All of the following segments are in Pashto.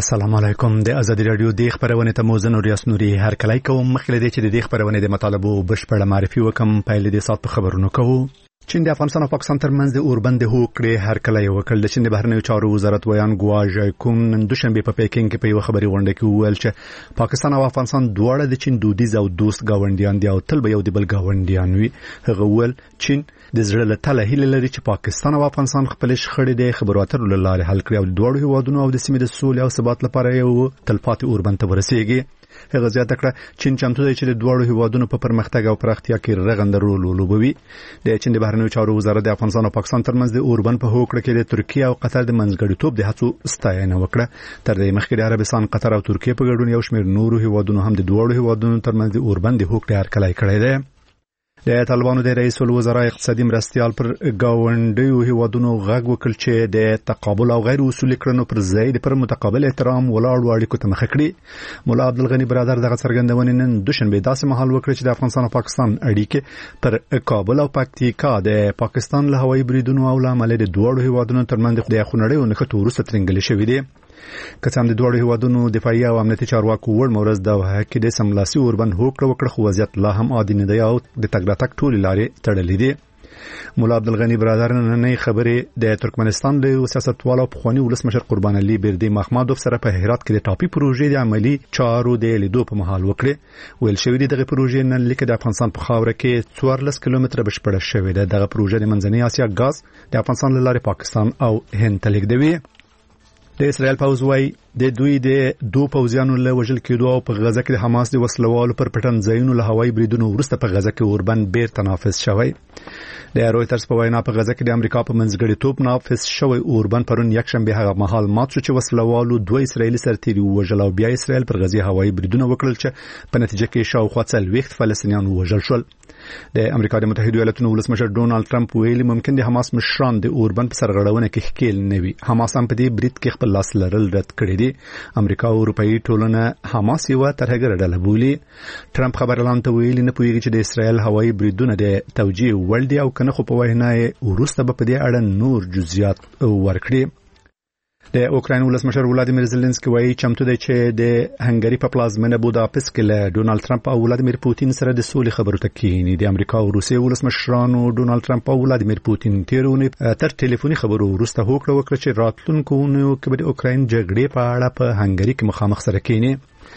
السلام علیکم. د ازادي رادیو د خبرونه ته موزن ریاست نوري هر کله کوم مخکې د چې د خبرونه د مطالبه بشپړه معرفي وکم پایله د سات په خبرونو کوو. چین د افغانستان او پاکستان ترمنځ د اوربند هوکړې هر کله یو کل د چین د بهرنیو چارو وزارت ویان ګواژ کوم نن دوشنبه په پیکینګ کې په یو خبري غونډه کې وویل چې پاکستان او افغانستان دواړه د چین دودیز او دوست گاونډیان دي او تل به یو د بل گاونډیان وي. هغه وویل چین د زړه له تله هیله لري چې پاکستان او افغانستان خپل شخړې د خبرو اترو له لارې حل کړي او د دوه هیوادونو او د سیمې د سولې او ثبات لپاره یو تلپاتې اوربند ته ورسیږي. هغه زیاته کړه چین چمتو دی چې د دوه هیوادونو په پرمختګ او پراختیا کې رغنده رول ولوبوي. د چین د بهرنیو چارو وزارت د افغانستان او پاکستان ترمنځ د اوربند په هوکړه کې د ترکیه او قطر د منځګړیتوب د هڅو ستاینه وکړه. تر دې مخکې د عربستان، قطر او ترکیه په ګډون یو شمېر نورو هیوادونو هم د دوه هیوادونو ترمنځ د اوربند هوکړه هرکلی کړی دی. د طالبانو د رئیس الوزرا اقتصادي مرستيال پر گاونډیو هیوادونو غږ وکړ چې د تقابل او غیر اصولي کړنو پر ځای د پر متقابل احترام ولاړ اړیکو ته مخه کړي. مولا عبدالغنی برادر دغه څرګندونې نن دوشنبه داسې مهال وکړ چې د افغانستان او پاکستان اړیکې پر کابل او پکتیکا د پاکستان له هوایي بریدونو او لامل د دوه هیوادونو ترمنځ د خونړیو نښتو وروسته ترنګل شوې دي. کڅام د دوه هیوادونو دفاعي او امنیتي چارواکو ور مورز د هکې د سملاسي اوربند هوکړه وکړه خو وضعیت لا هم عادي نه دی او د تګ راتګ ټولې لارې تړلې دي. مولا عبدالغنی برادر نن خبرې د ترکمنستان د سیاستوالو په خواني ولسمشر قربان علي بردي محمدوف سره په هرات کې د ټاپي پروژې د عملی چارو د لیدو په محل وکړي. ویل شوی دغه پروژې نن لیکه د افغانستان په خاوره کې 14 کیلومتره بشپړه شوې ده. دغه پروژه د منځنۍ اسیا غاز د افغانستان له لارې پاکستان او هند ته لیږدوي. د اسرائیل پوځ وايي د دوی د دوه پوځیانو له وژل کېدو او په غزه کې د حماس د وسلوالو پر پټن ځایونو له هوایي بریدونو وروسته په غزه کې اوربند بیرته نافذ شوی. د رويټرز په وینا په غزه کې د امریکا په منځګړیتوب نافذ شوی اوربند پرون یکشنبه هغه مهال مات شو چې وسلوالو دوه اسرایلی سرتیري وژل او بیا اسرائیل پر غزه هوایي بریدونه وکړل چې په نتیجه کې شاوخوا 40 فلسطینیان وژل شول. د امریکا د متحده ایالاتونو ولسمشر ډونالد ټرمپ ویلي ممکن د حماس مشران د اوربند په سرغړونه کې ښکیل نه وي. حماس هم په دې برید کې خپل لاس لرل رد کړی دی. امریکا او اروپאי ټولنه حماس یو ترهګر ډله بولي. ټرمپ خبر اعلان ته ویلي نه پوهیږي چې د اسرائیل هوایي بریدونه د توجیه وړ دي او کنه خو په وینا یې وروسته به په دې اړه نور جزئیات ورکړي. د اوکراین ولسمشر ولادیمیر زيلنسکي وایي چمتو دی چې د هنګري په پلازمینه بوداپست کې له ډونالد ټرمپ او ولادیمیر پوتین سره د سولې خبرو ته کېني. د امریکا او روسیې ولسمشرانو ډونالد ټرمپ او ولادیمیر پوتین تیرونه تر ټلیفوني خبرو وروسته هوکړه وکړه چې راتلونکو اونیو کې د اوکراین جګړې په اړه په هنګري کې مخامخ سره کېني.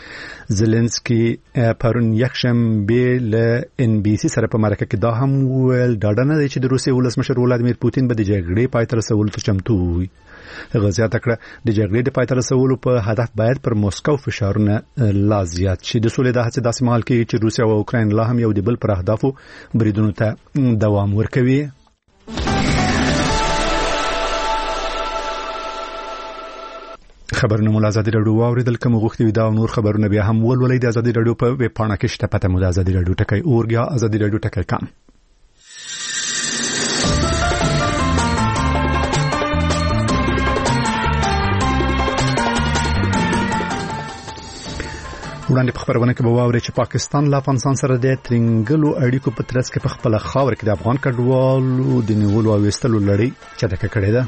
زيلنسکي پرون یکشنبه له ان بي سي سره په مرکه کې دا هم ویل ډاډه نه دی چې د روسیې ولسمشر ولادیمیر پوتین به د جګړې پای ته رسولو ته چمتو وي. هغه زیاته کړه د جګړې د پای ته رسولو په هدف باید پر موسکو فشارونه لا زیات شي. د سولې د هڅې داسې مهال کې چې روسیا او اوکراین لا هم یو د بل پر اهدافو بریدونو ته دوام ورکوي. خبرونه مول ازادي رادیو اوریدل کوم غوښتي دا نور خبرونه بیا هم ولولئ د ازادي رادیو په ویب پاڼه کې شته پته مو د ازادي رادیو ټکی اورګیا ازادي رادیو ټکی کام. وړاندې په خبرونه کې به واوري چې پاکستان له افغانستان سره د ترنګلو اړیکو په ترڅ کې په خپل خاور کې د افغان کډوالو د نیولو او وستلو لړۍ چټکه کړې ده.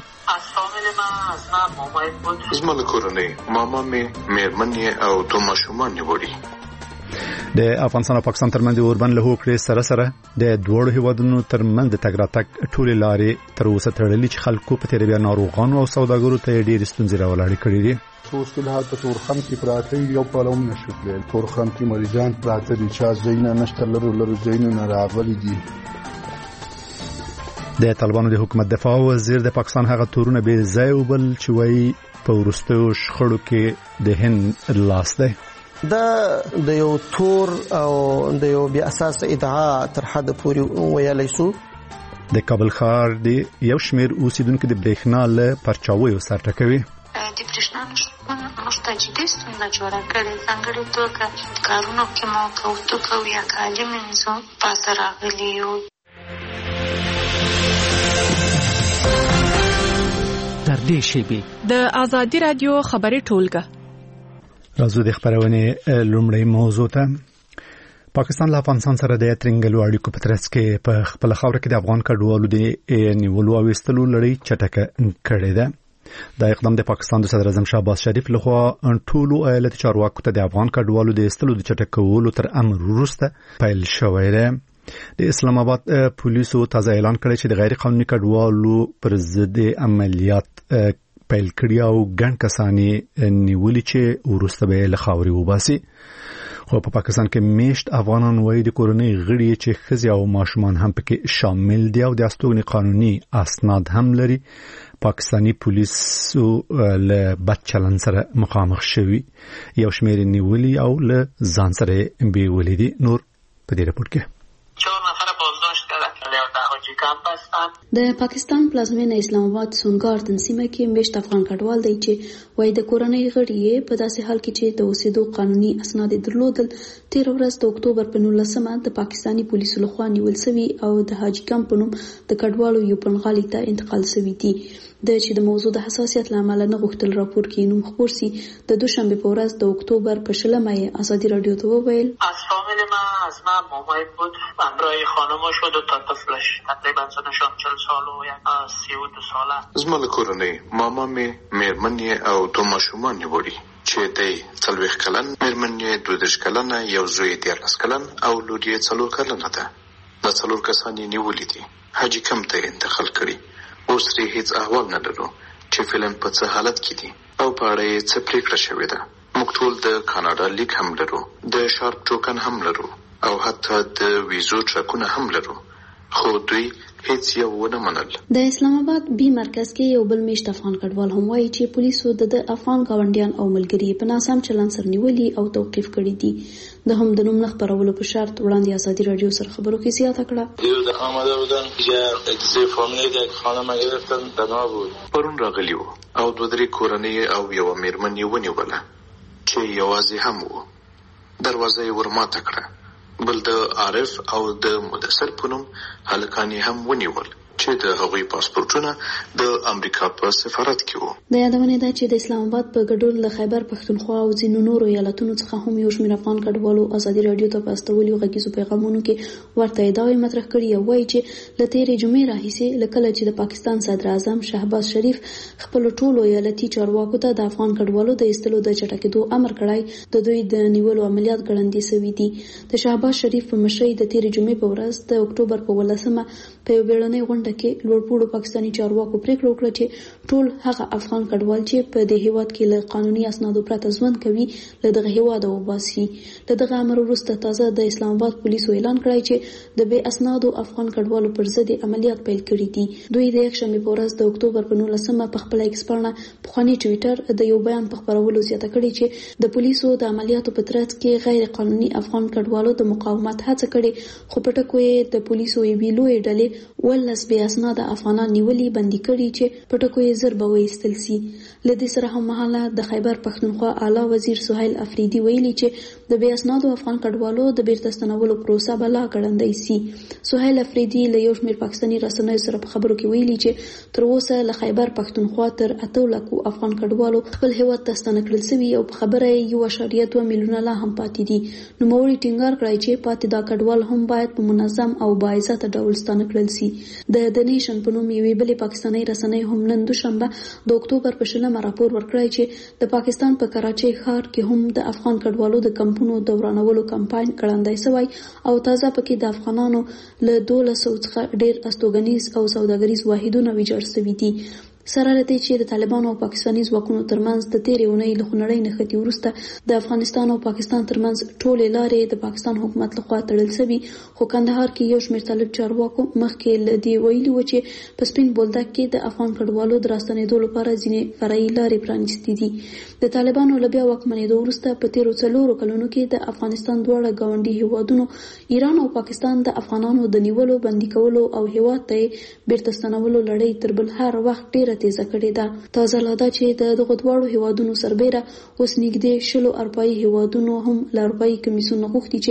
زما له کورنۍ ماما مېرمنې او دوه ماشومان نیولي. د افغانستان او پاکستان ترمنځ اوربند له هوکړې سره د دوه هیوادونو ترمنځ د تګ راتګ ټولې لارې تر اوسه تړلې چې خلکو په تیرې بیا ناروغانو او سوداګرو ته ډېرې ستونزې راولاړې کړې دي. توسکل په تورخم کې پراته یو پلوم نشوي. تورخم کې مریضان پراته دي چې زینه نشته لرو زینو نه راغلي دي. د طالبانو د حکومت دفاع وزیر د پاکستان هغه تورونه به ځای وبل چې وایي په ورستو شخړو کې د هند لاس دی. دا د یو تور او د یو بیا اساس ادعا تر حد پورې ویلای شو. د کابل ښار د یو شمېر اوسیدونکو د برېښنا له پرچاویو سر ټکوي. د برېښنا موږ ته جدي ستونزه جوړه کړې. ځانګړې توګه کارونو کې مو کوو یا کالي مینځو پاسه راغلي یو. تر دې شیبې د ازادي رادیو خبري ټولګه راځو د خبرونه لومړی موضوع ته. پاکستان له افغانستان سره د ترنګلو اړیکو په ترڅ کې په خپل خاور کې د افغان کډوالو د نیولو او وستلو لړۍ چټکه کړې ده. دا اقدام د پاکستان د صدر اعظم شهباز شریف لخوا ټولو ایالتي چارواکو ته د افغان کډوالو د استلو د چټکولو تر امر وروسته پیل شوی دی. د اسلام آباد پولیسو تازه اعلان کړی چې د غیر قانوني کډوالو پر ضد عملیات پیل کړی او ګڼ کسانی نیولي چې وروسته به له خاورې وباسي. خو په پاکستان کې میشت افغانان وایي د کورنۍ غړي چې ښځې او ماشومان هم پکې شامل دي او د استوګنې قانوني اسناد هم لري پاکستانی پولیسو له بد چلند سره مخامخ شوي. یو شمېر نیولي او له ځان سره بیولي دي. نور په دې راپور کې 4 نفر بازداشت کردن در حاجی کمپ هستند. د پاکستان پلازمینه اسلام آباد سونګار تنظیم کې میشت افغان کډوال دی چې وایي د کورنۍ غړي په داسې حال کې چې د اوسېدو قانوني اسناد درلودل 13 ورځ د اکتوبر په 19 د پاکستانی پولیسو لخوا نیول شوي او د حاجی کمپ په نوم د کډوالو یو پنغالي ته انتقال شوي دي. چې د موضوع د حساسیت لامل نه غوښتل راپور کې نوم خبر سي د دوشنبه په ورځ د اکتوبر په 20 مای ازادي رادیو ته وویل از فامیل من از من مامای بود همراه خانمش و 2 طفلش تقریبا سنشون 40 سال و 32 ساله. زما له کورنۍ ماما مې مېرمنې او 2 ماشومان نیولي چې دی 40 کلن، مېرمنې 32 کلنه، یو زوی 13 کلن او لور یې 4 کلنه ده. دا 4 کسان یې نیولي دي، حاجی کمپ ته انتقال کړي. اوس یې هیڅ احوال نه لرو چې فلم په څه حالت کې دي او په اړه یې څه پریکړه شوې ده. موږ ټول د کاناډا لیک هم لرو، د شارپ ټوکن هم لرو او حتی د ویزو ټرکونه هم لرو، خو دوی هیڅ یو ونه منل. د اسلام آباد بي مرکز کې یو بل میشت افغان کډوال هم وایي چې پولیسو د افغان ګاونډیان او ملګري په ناسم چلند سره نیولي او توقیف کړي دي. د هم د نوم نه خبرولو په شرط وړاندې ازادي رادیو سره خبرو کې زیاته کړه. دیروز آمده بودن که اجازه فامیلی که خانم گرفتن بنا بود. پرون راغلی وو او 2-3 کورنۍ او یو مېرمن یې ونیوله چې یوازې هم وو. دروازه یې ورماته کړه. بل د عارف او د مدثر په نوم هلکان یې هم ونیول چې د هغوی پاسپورټونه د امریکا په سفارت کې وو. د یادونې ده چې د اسلام آباد په ګډون له خیبر پښتونخوا او ځینو نورو ایالتونو څخه هم یو شمېر افغان کډوالو ازادي رادیو ته په استولو غږیزو پیغامونو کې ورته ادعاوې مطرح کړي او وایي چې له تېرې جمعې راهیسې له کله چې د پاکستان صدر اعظم شهباز شریف خپلو ټولو ایالتي چارواکو ته د افغان کډوالو د ایستلو د چټکېدو امر کړی، د دوی د نیولو عملیات ګړندي شوي دي. د شهباز شریف په مشرۍ د تېرې جمعې په ورځ د اکتوبر په 18 په یو بیړنۍ غونډه کې لوړپوړو پاکستاني چارواکو پریکړه وکړه چې ټول هغه افغان کډوال چې په دې هیواد کې له قانوني اسنادو پرته ژوند کوي له دغه هیواده وباسي. له دغه امر وروسته تازه د اسلام آباد پولیسو اعلان کړی چې د بې اسنادو افغان کډوالو پر ضد عملیات پیل کړي دي. دوی د یکشنبې په ورځ د اکتوبر په 19 په خپل ایکس پاڼه پخواني ټویټر د یو بیان په خپرولو زیاته کړې چې د پولیسو د عملیاتو په ترڅ کې غیر قانوني افغان کډوالو د مقاومت هڅه کړې، خو په ټکو یې د پولیسو یوې لویې ډلې ولس بې اسناده افغانان نیولي بندي کړي چې په ټکو یې زر به وایستل سي. له دې سره هم مهاله د خیبر پښتونخوا اعلی وزیر سهیل افریدي ویلي چې د بې اسنادو افغان کډوالو د بیرته ستنولو پروسه به لا ګړندۍ سي. سهیل افریدي له یو شمېر پاکستاني رسنیو سره په خبرو کې ویلي چې تر اوسه له خیبر پښتونخوا تر 8 لکو افغان کډوالو خپل هیواد ته ستنه کړل شوي او په خبره یې 1.2 میلیونه لا هم پاتې دي. نوموړي ټینګار کړی چې پاتې دا کډوال هم باید په منظم او باعزته ډول ستنه کړل سي. د نیشن په نوم یوې بلې پاکستاني رسنۍ هم نن دوشنبه د اکتوبر په 20 راپور ورکړی چې د پاکستان په کراچۍ ښار کې هم د افغان کډوالو د کمپونو د ورانولو کمپاین ګړندی شوی او تازه پکې د افغانانو له 1200 څخه ډېر استوګنیز او سوداګریز واحدونه ویجاړ شوي دي. سره له دې چې د طالبانو او پاکستاني ځواکونو ترمنځ د تېرې اونۍ له خونړۍ نښتې وروسته د افغانستان او پاکستان ترمنځ ټولې لارې د پاکستان حکومت لخوا تړل شوي، خو کندهار کې یو شمېر طالب چارواکو مخکې له دې ویلي و چې په سپین بولدک کې د افغان کډوالو د راستنېدو لپاره ځینې فرعي لارې پرانیستې دي. د طالبانو له بیا واکمنېدو وروسته په تېرو 4 کلونو کې د افغانستان دواړه ګاونډي هیوادونو ایران او پاکستان د افغانانو د نیولو، بندي کولو او هیواد ته بیرته ستنولو لړۍ تر بل هر وخت ډېره تیزه کړې ده. تازه لا ده چې د دغو دواړو هیوادونو سربیره اوس نږدې 20 اروپایي هیوادونو هم له اروپایي کمیسیون غوښتي چې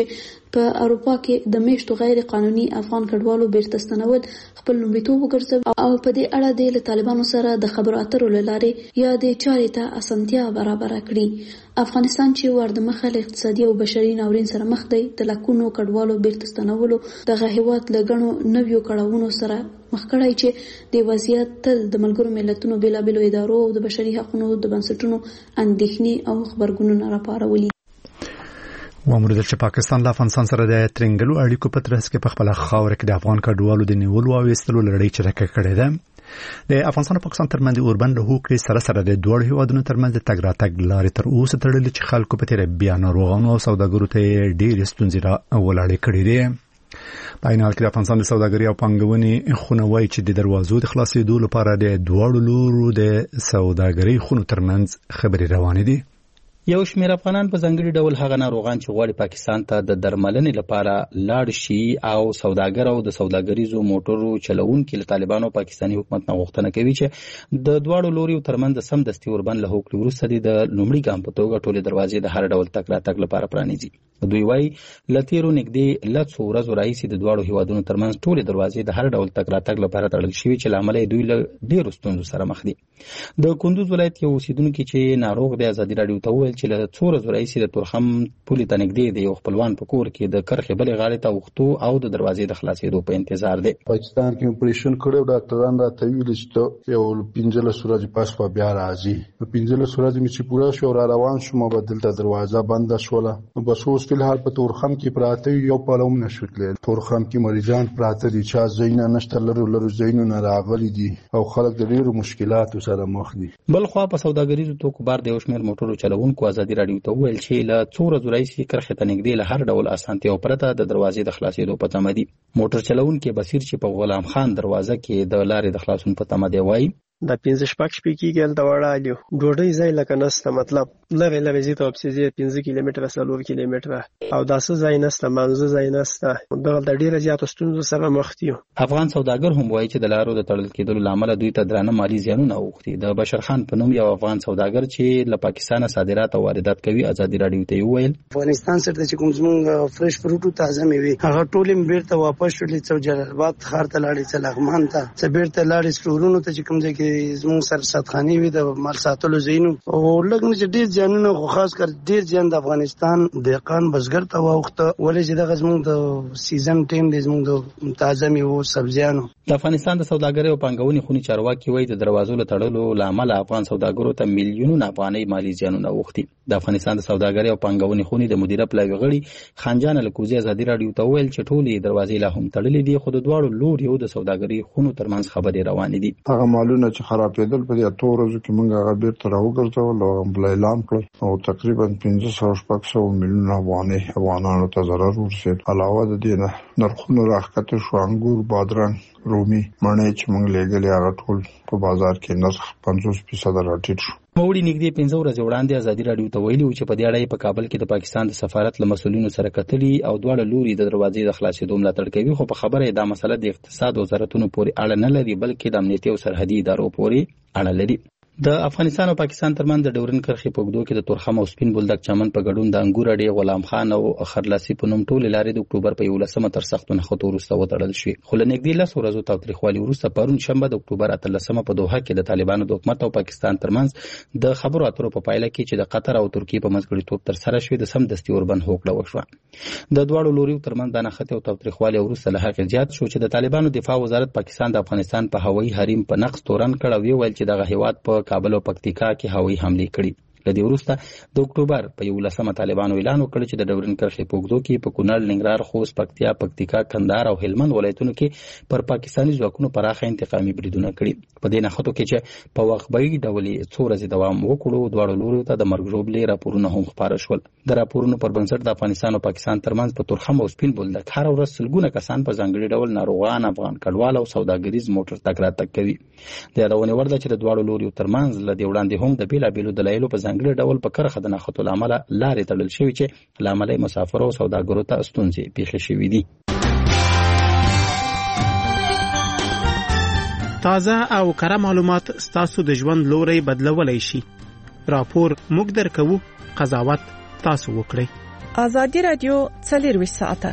په اروپا کې د میشتو غیر قانوني افغان کډوالو بیرته ستنول خپل لومړیتوب وګرځوي او په دې اړه د طالبانو سره د خبرو اترو له لارې یا د چارې ته اسانتیا برابر کړي. افغانستان چې ور د مخه له اقتصادي او بشري ناورین سره مخ دی، د لکونو کډوالو بیرته ستنولو دغه هیواد له ګڼو نویو کړاوونو سره مخ کړی چې د وضعیت تل د ملګرو ملتونو بیلابیلو ادارو او د بشري حقوقو د بنسټونو اندېښنې او خبرګونونه راپارولي. ومرده چې پاکستان له افغانستان سره د ترنګلو اړیکو په ترڅ کې په خپل خاور کې د افغان کډوالو د نیولو او ایستلو لړۍ چرکه کړې ده. د افغانستان او پاکستان ترمنځ اوربند هوکړې سره د دوه هیوادونو ترمنځ د تګ راتګ لارې تر اوسه تړلې چې خلکو په تیر بیا ناروغانو او سوداګرو ته ډېرې ستونزې را ولاړې کړې دي. په عین حال کې د افغانستان د سوداګرۍ او پانګونې خونه وایي چې د دروازو د خلاصېدو لپاره د دوه لورو د سوداګرۍ خونو ترمنځ خبرې روانې دي. یو شمېر افغانان په ځانګړي ډول هغه ناروغان چې غواړي پاکستان ته د درملنې لپاره لاړ شي او سوداګر او د سوداګریزو موټرو چلوونکي له طالبانو پاکستاني حکومت نه غوښتنه کوي چې د دواړو لوريو ترمنځ سمدستي اوربند له هوکړې وروسته د لومړي ګام په توګه ټولې دروازې د هر ډول تګ راتګ لپاره پرانیزي. دوی وايي لتیرو نږدې لڅو ورځو راهیسې د دواړو هیوادونو ترمنځ ټولې دروازې د هر ډول تګ راتګ لپاره تړل شوي چې لامل دوی له ډېرو ستونزو سره مخ دي. د کندوز ولایت یو اوسیدونکي چې ناروغ دی ازادي راډیو ته وویل چې له څو ورځو راهیسې د تورخم پولې ته نږدې د یو خپلوان په کور کې د کرښې بلې غاړې ته اوښتو او د دروازې د خلاصېدو په انتظار دی. پاکستان کې اپریشن کړو ډاکټران راته ویل چې یو 15 ورځې پس بیا راځي. په 15 ورځې مې چې پوره شو را روان شوم بدلته دروازه بنده شوله. بس اوس په حال په تورخم کې پراته یو پالوم نشو کړل. تورخم کې مریضان پراته دي چې زینه نشته لرو زینونه راغلي دي او خلک د ډیرو مشکلاتو سره مخ دي. بل خو په سوداګریزو توکو بار د یو شمېر موټرو چلوونکو ازادي راډیو ته ویل چې له څو ورځو راهیسې کرښې ته نږدې له هر ډول اسانتیاو پرته د دروازې د خلاصېدو په تمه دي. موټر چلوونکي بصیر چې په غلام خان دروازه کې د لارې د خلاصون په تمه دی وایي د 15 شپږ شپې کېږي هلته وړالیو ډوډۍ ځای لکه نسته، مطلب لرې ځي ته واپسې 15 کیلومتره 4 کیلومتره او داسې ځای نسته، منځه ځای نسته. دغلته ډېره زیاته ستونزو سره مخ دي. افغان سوداګر هم وایي چې د لارو د تړل کېدلو له امله دوی ته درانه مالي زیانونه اوښتي. د بشر خان په نوم یو افغان سوداګر چې له پاکستانه صادرات او واردات کوي ازادي راډیو ته وویل افغانستان سره چې کوم زموږ فرش فروټ او تازه میوه هغه ټولې بیرته واپس شولې چې جلال آباد ښار ته لاړې، چې لغمان ته، چې بیرته لاړې سټورونو ته چې کوم ځای کې زموږ سره ساتخاني وي د مال ساتلو زینو او لګنه چې ډیر ځانونه خو خاص کر ډیر ځان د افغانستان دهقان بزګر ته واوخته ولې چې د غزمون د سیزن ټیم د زمون د تازه میوه سبزیانو. د افغانستان د سوداګرۍ او پانګونې خونی چارواکي وایي د دروازو له تړلو لامل افغان سوداګرو ته میلیونونه افغانۍ مالی زیانونه اوښتي. د افغانستان د سوداګرۍ او پانګونې خونی د مدیره پلاوي غړي خانجان الکوزي ازادي راډیو ته ویل چې ټولې دروازې لا هم تړلې دي، خو د دواړو لوريو د سوداګرۍ خونو ترمنځ خبرې روانې دي. هغه مالونه چې خرابېدل په دې ورځو کې موږ هغه بیرته راوګرځول او بل اعلان کړ او تقریبا 1500 میلیون افغانانو ته ضرر ورسېد. علاوه د دې نه نرخونه راکته شو، انګور، بادرنګ، رومي، مڼې چې موږ لګلې هغه ټول په بازار کې نرخ 50% راټیټ شو. موړي نږدې 15 ورځې وړاندې ازادي راډیو ته ویلي چې په دې اړه په کابل کې د پاکستان د سفارت له مسؤلینو سره کتلي او دواړه لوري د دروازې د خلاصېدو ملاتړ کوي، خو په خبره دا مسله د اقتصاد وزارتونو پورې اړه نه لري بلکې د امنیتي او سرحدي ادارو پورې اړه لري. د افغانستان او پاکستان ترمنځ د ډورن کرښې په اوږدو کې د تورخم او سپین بولدک چمن په ګډون د انګور اډې، غلام خان او خرلاسي په نوم ټولې لارې د اکتوبر په 11 تر سختو نښتو وروسته وتړل شوې. خو له نږدې 10 ورځو تاوتریخوالي وروسته پرون شنبه د اکتوبر 18 په دوحه کې د طالبانو د حکومت او پاکستان ترمنځ د خبرو اترو په پایله کې چې د قطر او ترکیې په منځګړیتوب ترسره شوې د سمدستي اوربند هوکړه وشوه. د دواړو لوريو ترمنځ د نښتې او تاوتریخوالي وروسته له هغې زیات شو چې د طالبانو دفاع وزارت پاکستان د افغانستان په هوایي حریم په نقض تورن کړ او ویل چې دغه هیواد په کابل او پکتیکا کې هوایي حملې کړي. لدې وروسته د اکتوبر په 11 طالبانو اعلان وکړ چې د ډورن کرښې په اوږدو کې په کونړ، ننګرهار، خوست، پکتیا، پکتیکا، کندهار او هلمند ولایتونو کې پر پاکستاني ځواکونو پراخه انتقامي بریدونه کړي. په دې نښتو کې چې په وقفه‌یي ډول څو ورځې دوام وکړو، دواړو لوريو ته د مرګ ژوبلې راپورونه هم خپاره شول. د راپورونو پر بنسټ د افغانستان او پاکستان ترمنځ په تورخم او سپین بولدک هر ورځ سلګونه کسان په ځانګړي ډول ناروغان، افغان کډوال او سوداګریز موټر تګ راتګ کوي. د یادونې وړ ده چې د دواړو لوريو ترمنځ له دې وړاندې هم د بیلابیلو دلایلو په ځانګړي ډول په کرښه د نښتو له امله لارې تړل شوې چې له امله مسافرو او سوداګرو ته ستونزې پیښې شوې دي. تازه او کره معلومات ستاسو د ژوند لوري بدلولای شي. راپور موږ درکوو، قضاوت تاسو وکړئ. ازادي رادیو 24 ساعته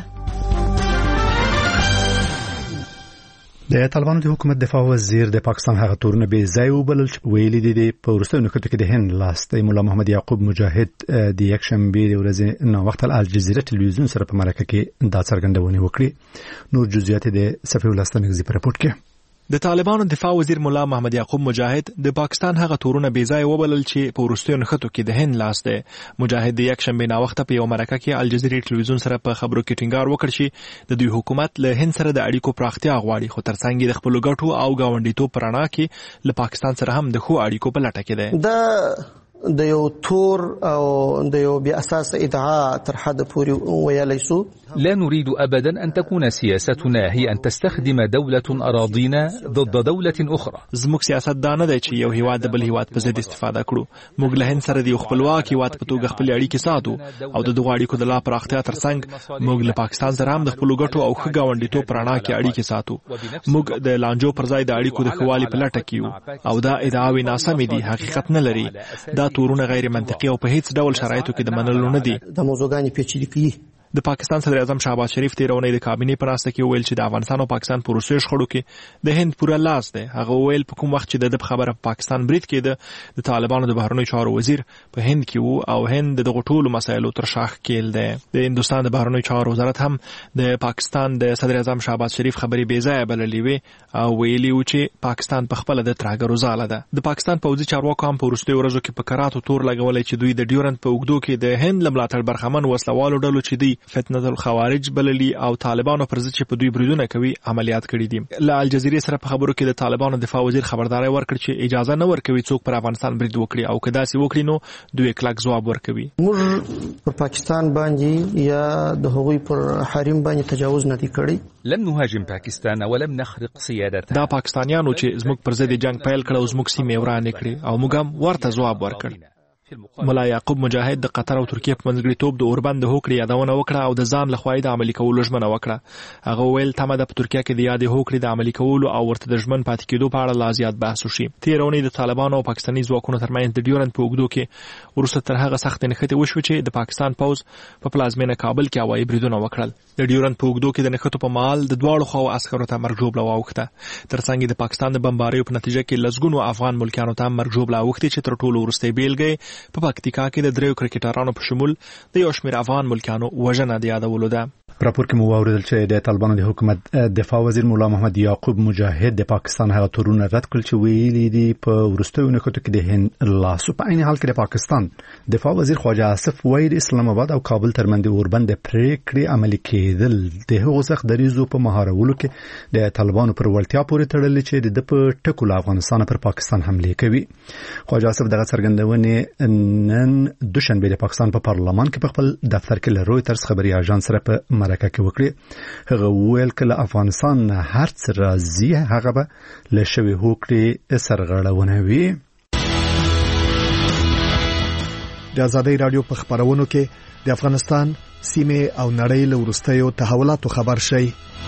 د طالبانو د حکومت دفاع وزیر د پاکستان هغه تورونه به ځای وبلل ویلي دي په ورستیو نکته کې د هند لاس د مولا محمد یعقوب مجاهد د یک شنبه د ورځې نو وخت الجزیره ټلویزیون سره په مرکه کې دا څرګندونه وکړي. نور جزئیات د صفحه ولستانګزي په راپورټ کې. د طالبانو دفاع وزیر مولا محمد یعقوب مجاهد د پاکستان هغه تورونه بې ځای وبلل چې په ورستیو نښتو کې د هند لاس دی. مجاهد د یک شنبه نا وخت په یو مرکه کې الجزیره ټلویزیون سره په خبرو کې ټینګار وکړ چې د دوی حکومت له هند سره د اړیکو پراختیا غواړي، خو ترڅنګ د خپل ګټو او گاونډیتوب پرانا کې له پاکستان سره هم د خو اړیکو په لټه کې دی. د یو تور او د یو بیا اساس ادعا تر حد پورې ویلای سو. لا نريد أبدا أن تكون سياستنا هي أن تستخدم دولة أراضينا ضد دولة أخرى. زموږ سیاست دا نه دی چې یو هیواد د بل هیواد په ضد استفاده کړو. موږ له هند سره د خپلواک هیواد په توګه خپل اړیکې ساتو او د دغه اړیکو د لا پراختیا ترڅنګ موږ له پاکستان سره هم د خپل ګټو او ښه ګاونډیتوب پرانا کې اړیکې ساتو. موږ د لانجو پر ځای د اړیکو د خوالي په لټه کې یو او دا ادعاوې ناسمې دي، حقیقت نه لري. دا تورونه غیر منطقي او په هیڅ ډول شرایطو کې د منلو نه دي. د موضوعګانې پیچلې کوي. د پاکستان صدر اعظم شهباز شریف تیرونی د کابینې په ناسته کې ویل چې د افغانستان او پاکستان په روسي شخړو کې د هند پوره لاس دی. هغه ویل په کوم وخت چې د خبره پاکستان برید کېده د طالبانو د بهرنیو چارو وزیر په هند کې وو او هند د ټولو مسایلو تر شاخ کېل دی. د هندستان د بهرنیو چارو وزارت هم د پاکستان د صدر اعظم شهباز شریف خبرې بې ځایه بللې وې او ویلي و چې پاکستان په خپل د ترهګرو ځاله ده. د پاکستان پوځي چارواکو هم په وروستیو ورځو کې په کراتو تور لګولې چې دوی د ډیورنت په اوږدو کې د هند له ملاتړ برخمن وسلوالو ډلو چې دوی فتنه الخوارج بللی او طالبانو پر ضد چې په دوی بریدونه کوي عملیات کړي دي. له الجزیره سره په خبرو کې د طالبانو دفاع وزیر خبرداري ورکړ چې اجازه نه ورکوي څوک پر افغانستان برید وکړي او کدا سي وکړي نو دوی کلک ځواب ورکوي. موږ پر پاکستان باندې یا د هغوی پر حریم باندې تجاوز نه دی کړی. لم نهاجم پاکستان ولم نخرق سیادتها. دا پاکستانیانو چې زموږ پر ضد جنگ پیل کړ او زموږ سیمې ورانې کړې او موږ هم ورته ځواب ورکړ. مولا یعقوب مجاهد د قطر او ترکیه په منځګړیتوب د اوربند د هوکړې یادونه وکړه او د ځان له خوا د عملي کولو ژمنه وکړه. هغه ویل تمه ده په ترکیه کې د یادې هوکړې د عملي کولو او ورته د ژمن پاتې کېدو په اړه لا زیات بحث وشي. تېرونی د طالبانو او پاکستاني ځواکونو ترمنځ د ډیورنت په اوږدو کې وروسته تر هغه سختې نښتې وشوې چې د پاکستان پوځ په پلازمینه کابل کې هوایي بریدونه وکړل. د ډیورنت په اوږدو کې د نښتو په مهال د دواړو خواو عسکرو ته مرګ ژوبله واوښته. ترڅنګ د پاکستان د بمباریو په نتیجه کې لسګونو افغان ملکیانو ته مرګ ژوبله اوښتې چې تر ټولو وروستۍ بیلګه په پکتیکا کې د دریو کرکټرانو په شمول د یو شمېر افغان ملکیانو وژنه د یادولو ده. راپور کې مو واوریدل چې د طالبانو د حکومت دفاع وزیر مولا محمد یعقوب مجاهد د پاکستان هغه تورونه رد کړل چې ویلي دي په وروستیو نښتو کې د هند لاس. په عین حال کې د پاکستان دفاع وزیر خواجه آصف وایي اسلام آباد او کابل ترمنځ د اوربند پریکړې عملي کېدل د هغو څخه دریزو په مهارولو کې د طالبانو پر ولتیا پورې تړلې چې د په ټکو له افغانستان پر پاکستان حمله کوي. خواجه آصف دغه څرګندونه نن دوشنبه د پاکستان په پارلمان کې په خپل دفتر کې له رويټرز خبري اژانس سره په مرکه کې وکړي. هغه ویل کله افغانستان هر څه راځي هغه به له شوی هوکړې سرغړونه وي. د ازادي رادیو په خبرونو کې د افغانستان سیمه او نړۍ له وروستیو تحولاتو خبر شي.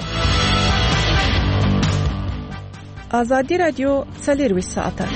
ازادي رادیو 24 ساعته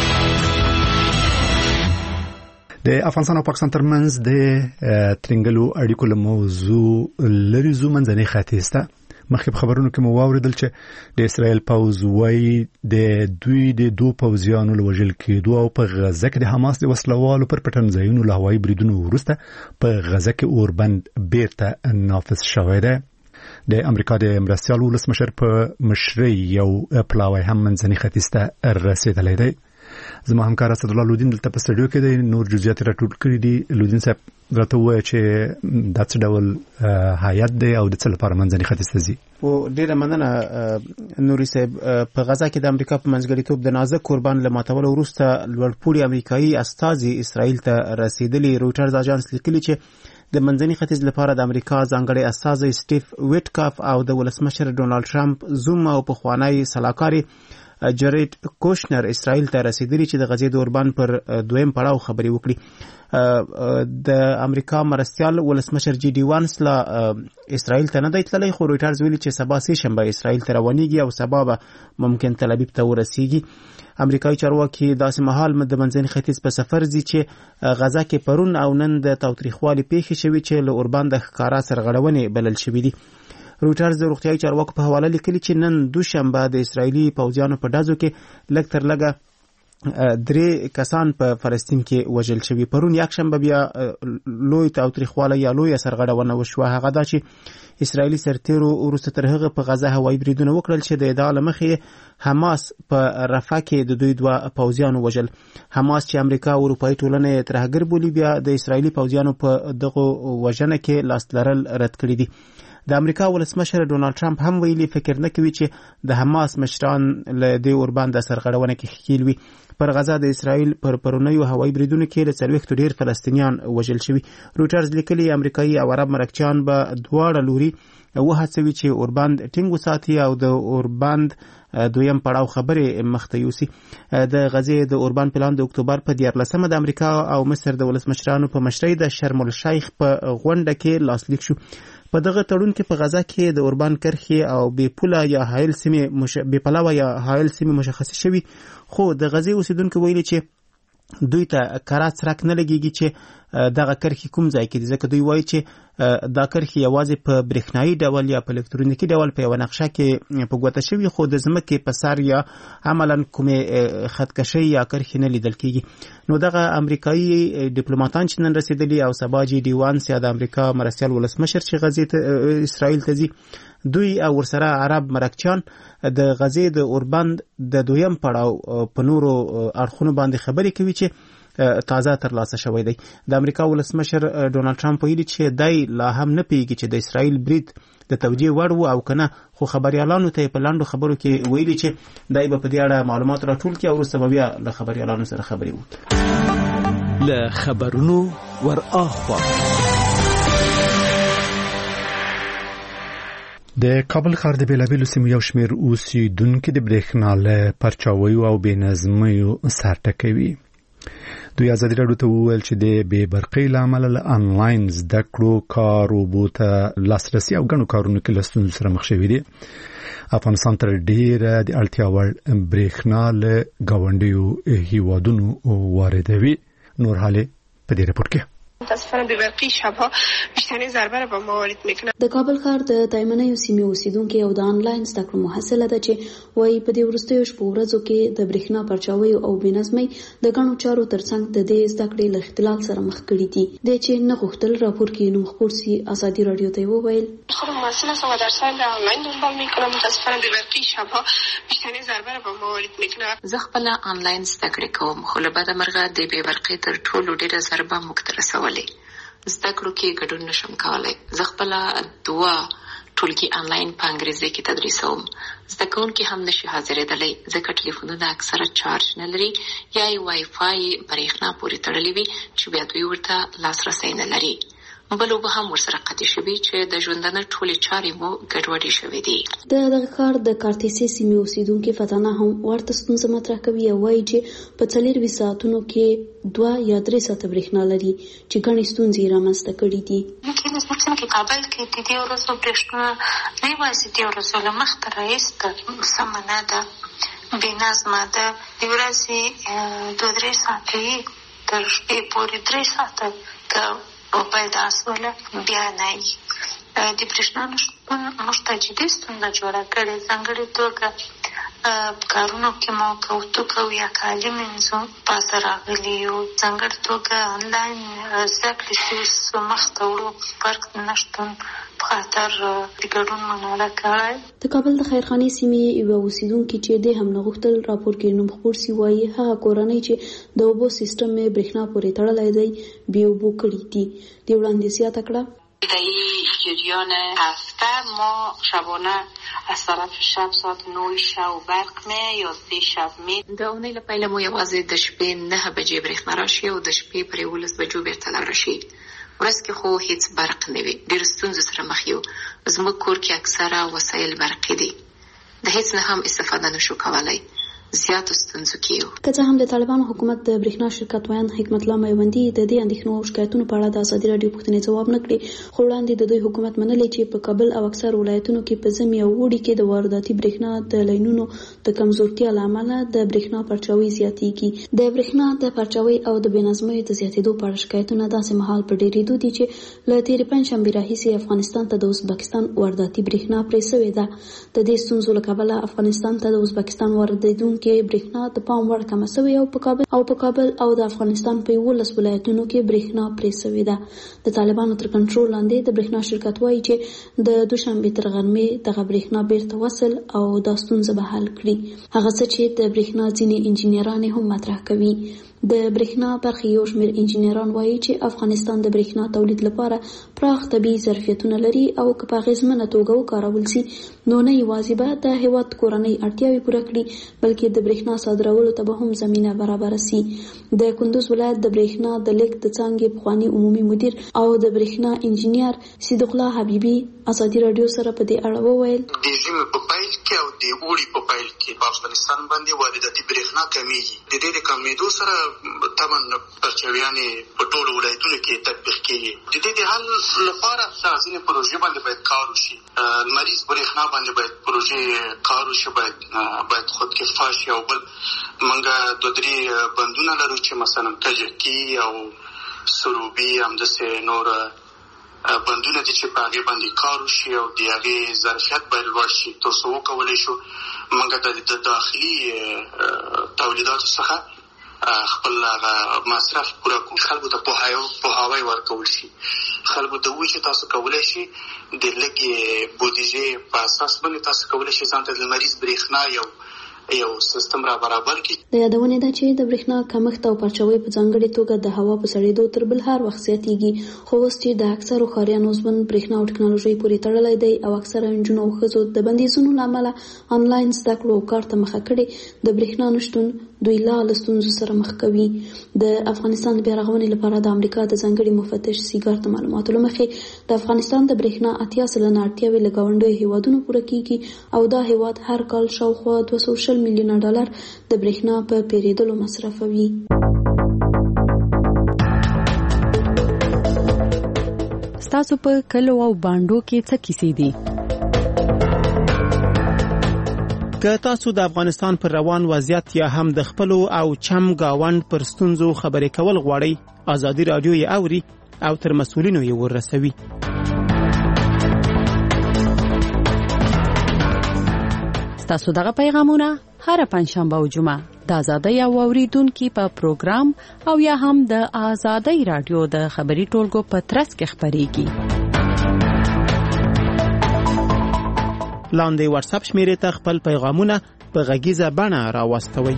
د افغانستان او پاکستان ترمنځ د ترنګلو اړیکو له موضوع لري زو منځنۍ ختیځ ته مخکې خبرونو کې مو واوریدل چې د اسرائیل پوځ وايي د دوی د دوه پوځیانو له وژل کېدو او په غزه کې د حماس د وسلوالو پر پټنځایونو له هوایي بریدونو وروسته په غزه کې اوربند بیرته نافذ شوی دی. د امریکا د مرستیال ولسمشر په مشرۍ یو پلاوی هم منځنۍ ختیځ ته رسیدلی دی. زما همکار اسد الله لودین دلته په سټډیو کې د نور جزئیات راټول کړي دي. لودین صاحب راته وایي چې دا څه ډول حیات دی او د څه لپاره منځنۍ ختیځ ته ځي. او ډیره مننه نوري صاحب. په غزا کې د امریکا په منځګړیتوب د نازک قربان له ماتولو وروسته لوړپوړي امریکایي استازي اسرائیل ته رسیدلي. رويټرز اژانس لیکلي چې د منځنۍ ختیځ لپاره د امریکا ځانګړي استازي سټیف ویټکاف او د ولسمشر ډونالد ټرمپ زوم او پخوانی سلاکاري جریډ کوشنر اسرائیل ته رسیدلی چې د غزې د اوربان پر دویم پړاو خبري وکړي. د امریکا مرستيال ولسمشر جی ډي وانس لا اسرائیل ته نه دی تللی، خو رويټرز ویلي چې سبا سه شنبه اسرائیل ته روانيږي او سبا به ممکن تل ابیب ته ورسیږي. امریکایي چارواکي داسې مهال د منځني ختیځ په سفر دي چې غزا کې پرون او نن د تاوتریخوالي پیښې شوي چې له اوربان د ښکارا سرغړونې بلل شوي دي. رويټرز د روغتیايي چارواکو په حواله لیکلي چې نن دوشنبه د اسرایلی پوځیانو په ډزو کې لږ تر لږه 3 کسان په فلسطین کې وژل شوي. پرون یک شنبه بیا لوی تاوتریخواله یا لوی سرغړونه وشوه، هغه دا چې اسرایلی سرتیرو وروسته تر هغه په غزا هوایي بریدونه وکړل چې د ادعا لمخې حماس په رفح کې د دوی 2 پوځیانو وژل. حماس چې امریکا او اروپایي ټولنه ترهګر بولي، بیا د اسرایلی پوځیانو په دغه وژنه کې لاس لرل رد کړی دي. د امریکا ولسمشر ډونالد ټرمپ هم ویلي فکر نه کوي چې د حماس مشران له دې اوربان د سرغړونه کې ښکیل وي. پر غزا د اسرائیل پر پرونیو هوایي بریدونو کې له 40 ډیر فلسطینیان وژل شوي. رويټرز لیکلي امریکایي او عرب مرکچیان به دواړه لوري وهڅوي چې اورباند ټینګ وساتي او د اورباند دویم پړاو خبرې مخته یوسي. د غزې د اوربان پلان د اکتوبر په 14 د امریکا او مصر د ولسمشرانو په مشرۍ د شرم الشیخ په غونډه کې لاسلیک شو. په دغه تړون کې په غزا کې د اوربان کرښې او بې پوله یا حایل سیمې بې پلاوه یا حایل سیمې مشخص شوي، خو د غزې اوسیدونکو ویلي چې دوی ته کارا څرک نه لګیږي چې دغه کرښې کوم ځای کې دي، ځکه دوی وایي چې دا کرښې یوازې په برېښنایي ډول یا په الکترونیکي ډول په یوه نقشه کې په ګوته شوي، خو د ځمکې په سر یا عملا کومې خطکشۍ یا کرښې نه لیدل کېږي. نو دغه امریکایي ډیپلوماتان چې نن رسېدلي او سبا جی ډي وانس یا د امریکا مرستیال ولسمشر چې غزې ته اسرائیل ته ځي، دوی او ورسره عرب مرکچیان د غزې د اوربند د دویم پړاو په نورو اړخونو باندې خبرې کوي چې تازه ترلاسه شوی دی. د امریکا ولسمشر ډونالد ټرمپ ویلي چې دای لا هم نه پیږي چې د اسرائیل برید د توجیه وړ و او کنه، خو خبريالانو ته په لاندو خبرو کې ویلي چې دای په دې اړه معلومات راټول کړي او وروسته بیا له خبريالانو سره خبرې وکړي. له خبرونو ورآخوا د کابل ښار د بیلابیلو سیمو یو شمېر اوسیدونکي د برېښنا له پرچاویو او بې نظمیو سر ټکوي. دوی ازادي راډیو ته وویل چې د بې برقۍ له امله له انلاین زده کړو، کار اوبو ته لاسرسي او ګڼو کارونو کې له ستونزو سره مخ شوي دي. افغانستان تر ډېره د اړتیا وړ برېښنا له ګاونډیو هیوادونو واردوي. نور حالې په دې رپورټ کې متاسفانه بې برقی شبها بیشترین ضربه را به ما وارد میکنه. د کابل ښار د تایمنیو سیمې اوسیدونکو او د انلاین زده کړو محصله ده چې وایي په دې وروستیو شپو ورځو کې د برېښنا پرچاویو او بې نظمۍ د ګڼو چارو ترڅنګ د دې زده کړې له اختلال سره مخ کړي دي. د چې نه غوښتل راپور کې نوم خپور سي ازادي رادیو ته وویل خود محصله سو درسای به آنلاین دنبال میکنم. متاسفانه بې برقی شبها بیشترین ضربه را به ما وارد میکنه. زه خپل آنلاین زده کړې کوم، خو له بده مرغه د بې برقۍ تر ټولو ډېره ضربه موږ ته رسولې. زده کړو کې ګډون نشم کولای. زه خپل 2 ټولګي آنلاین په انګریزي کې تدریسوم. زده کوونکي هم نشي حاضرېدلی ځکه ټلیفونونه اکثره چارج نه لري یا یې وای فای برېښنا پورې تړلې وي چې بیا دوی ورته لاسرسی نه لري. بل به هم ورسره قطع شوي چې د ژوندانه ټولې چارې مو ګډوډې شوې دي. د دغه ښار د کارتیسي سیمې اوسیدونکي فتانه هم ورته ستونزه مطرح کوي او وایي چې په 24 ساعتونو کې 2 یا 3 ساعته برېښنا لري چې ګڼې ستونزې رامنځته کړي دي. کې کابل کې د دې ورځو برېښنا ریوازي دې ورځو له مخته راایسته سمه نه ده، بې نظمه ده. د ورځې 2-3 ساعته تر شپې پورې 3 ساعته که پیدا سوله بیا نه وي. د برېښنا نشتون موږ ته جدي ستونزه جوړه کړې. ځانګړې توګه کارونو کې مو کوتو کوو یا کالي مینځو پاسه راغلي یو. ځانګړې توګه آنلاین زده کړې چې مخته وړو فرق نشتون په خاطر د ګډون مناله کړی. د کابل د خیرخانې سیمې یوه اوسیدونکي چې د هم نه غوښتل راپور کې نوم خپور سي وایي هغه کورنۍ چې د اوبو سیستم یې برېښنا پورې تړلی دی بې اوبو کړي دي. دې وړاندې زیاته کړه در این جریان هفته ما شبانه از طرف شب ساعت 9 شب برق می 11 شب می د اونۍ له پیله مو یوازې د شپې 9 بجې برېښنا راشي او د شپې پر 11 بجو بیرته لاړه شي. ورځ کې خو هیڅ برق نه وي. ډېر ستونزو سره مخ یو. زموږ کور کې اکثره وسایل برقي دي. د هیڅ نه هم استفاده نشو کولای. زیاتو ستونزو کې یو. که څه هم د طالبانو حکومت د برېښنا شرکت ویان حکمت الله میوندي د دې اندېښنو او شکایتونو په اړه د ازادي راډیو پوښتنې ځواب نه کړي، خو وړاندې د دوی حکومت منلي چې په کابل او اکثر ولایتونو کې په ژمي او اوړي کې د وارداتي برېښنا د لینونو د کمزورتیا له امله د برېښنا پرچاوي زیاتېږي. د برېښنا د پرچاوي او د بېنظمیو د زیاتېدو په اړه شکایتونه داسې مهال په ډېرېدو دي چې له تېرې پنجشنبې راهیسې افغانستان ته د ازبکستان وارداتي برېښنا پرې سوې ده. د دې ستونزو له کبله افغانستان ته د ازبکستان واردېدونکې برېښنا د پام وړ کمه سوې او په کابل او د افغانستان په 11 ولایتونو کې برېښنا پرې سوې ده. د طالبانو تر کنټرول لاندې د برېښنا شرکت وایي چې د دوشنبې تر غرمې دغه برېښنا بیرته وصل او دا ستونزه به حل کړي. هغه څه چې د برېښنا ځینې انجینران هم مطرح کوي. د برېښنا برخې یو شمېر انجینران وایي چې افغانستان د برېښنا تولید لپاره پراخ طبیعي ظرفیتونه لري او که په اغېزمنه توګه وکارول شي نو نه یوازې به د هېواد کورنۍ اړتیاوې پوره کړي بلکې د برېښنا صادرولو ته به هم زمینه برابره شي. د کندوز ولایت د برېښنا د لیک د څانګې پخواني عمومي مدیر او د برېښنا انجینر صدیق الله حبیبي ازادي راډیو سره په دې اړه وویل: د ژمي په پیل کې او د اوړي په پیل کې په افغانستان باندې وارداتي برېښنا کمیږي. د دې د کمیدو سره طبعا پرچاویانې په ټولو ولایتونو کې تطبیق کېږي. د دې د حل لپاره ځینې پروژې باندې باید کار وشي. لمریز برېښنا باندې باید پروژې کار وشي، باید خودکفا شي. او بل موږ 2-3 بندونه لرو چې مثلا کجکي او سروبي همداسې نور بندونه دي چې په هغې باندې کار وشي او د هغې ظرفیت باید لوړ شي تر څو وکولی شو موږ د داخلي تولیداتو څخه خپل مصرف پوره کړو. خلکو ته پوهاوی ورکول شي، خلکو ته ووایي چې تاسو کولی شئ د لږې بودیجې په اساس باندې تاسو کولی شئ ځان ته د لمریز برېښنا یو سیستم را برابر کړي. د یادونې ده چې د برېښنا کمښت او پرچاوي په ځانګړې توګه د هوا په سړېدو تر بل هر وخت زیاتېږي، خو اوس چې د اکثرو ښاریانو ژوند برېښنا او ټکنالوژۍ پورې تړلی دی او اکثره نجونو او ښځو د بندیزونو له امله آنلاین زده کړو او کار ته مخه کړې، د برېښنا نشتون دوی لا له ستونزو سره مخ کوي. د افغانستان د بیا رغونې لپاره د امریکا د ځانګړي مفتش سیګار د معلوماتو له مخې د افغانستان د برېښنا 80 سلنه اړتیاوې له ګاونډیو هیوادونو پوره کیږي او دا هیواد هر کال شاوخوا $240 میلیونه د برېښنا په پیرودلو مصرفوي. ستاسو په کلو او باندو کې څه کیسې دي؟ که تاسو د افغانستان پر روان وضعیت یا هم د خپلو او چم گاوند پر ستونزو خبرې کول غواړئ، ازادي راډیو یې اوري او تر مسؤلینو یې ورسوي. تاسو دغه پیغامونه هر پنځشنبه او جمعه د ازادۍ او اوریدونکو په پروګرام او یا هم د ازادۍ رادیو د خبري ټولګو په ترڅ کې خبريږي. لاندې واتس اپ شمیرې ته خپل پیغامونه په غږیزه بڼه راوستوئ.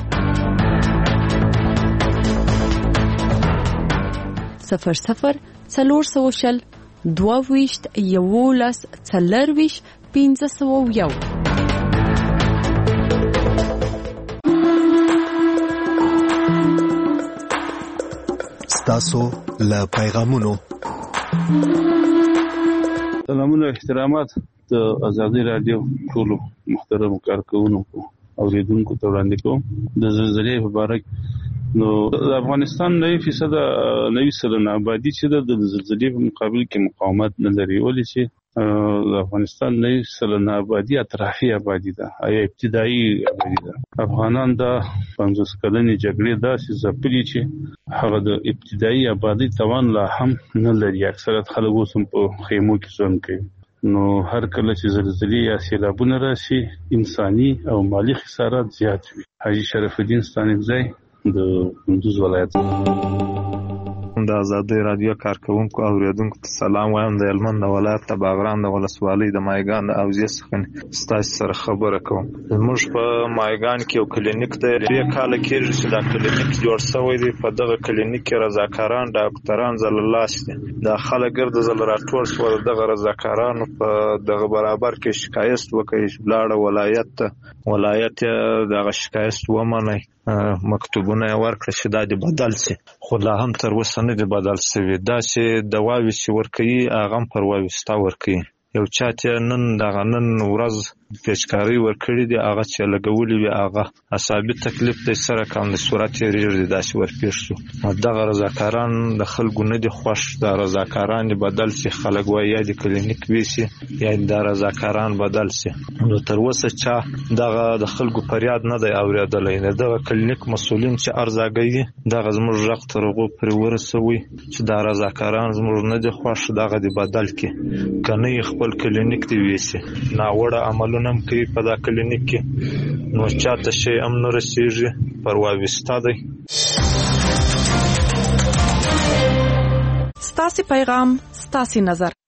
00 420 22 11 40 501. تاسو له پیغامونو سلامونه احترامات د ازادي راډیو ټول محترم کارکونکو اوریدونکو ته وړاندې کوم. د زلزلې په اړه نو د افغانستان 90% سلنه آبادی چې د زلزلې په مقابل کې مقاومت نه لري، ولې چې د افغانستان 90% آبادی اطرافي آبادی ده یا ابتدایي آبادی ده. افغانان د 50 کلنې جګړې داسې ځپلي چې هغه د ابتدایي آبادی توان لا هم نه لري. اکثریت خلک اوس په خیمو کې ژوند کوي. نو هر کله چې زلزلې یا سیلابونه راشي انساني او مالی خسارات زیات وي. حاجی شرف الدین ستانکزی د کندوز ولایت. د ازادۍ رادیو کارکونکو او اوریدونکو ته سلام وایم. د هلمند ولایت د باغران د ولسوالۍ د مایګان او څخه ستاسو سره خبره کوم. موږ په مایګان کې یو کلینیک دی، 2 کال کېږي چې دا کلینیک جوړ شوی دی. په دغه کلینیک کې رضاکاران ډاکټران زللاس دي. دا خلک ګرد زل راټول شو. دغه رضاکارانو په دغه برابر کې شکایت وکړي، بلاړه ولایت دغه شکایت ومني، مکتوبونه ورکړي چې دا د بدل شي، خو لا هم تر اوسه نه دی بدل شوی. دا چې دواوی چې ورکوي هغه هم پر وایستا ورکوي، یو چاته نن ورځ پیچکاری ورکړي دي هغه چې لګولي وي هغه عصبي تکلیف د سره کم د صورت ریږي داسې ورپېښ شو. دغه رضاکاران د خلکو نه دي خوښ، د رضاکاران بدل سي خلک وایي یا د کلینیک ویسي یا د رضاکاران بدل سي. نو تر اوسه چا دغه د خلکو فریاد نه دی اوریدلی. دغه کلینیک مسولین چې ارزاګي دغه زموږ غږ تر هغو پورې ورسوي چې د رضاکاران زموږ نه دي خوښ، دغه د بدل کې کنه خپل کلینیک دی ویسي ناوړه عملونه هم کوي په دا کلینیک کې، نو چاته شي هم نه رسیږي پروا وستا دی. ستاسو پیغام ستاسو نظر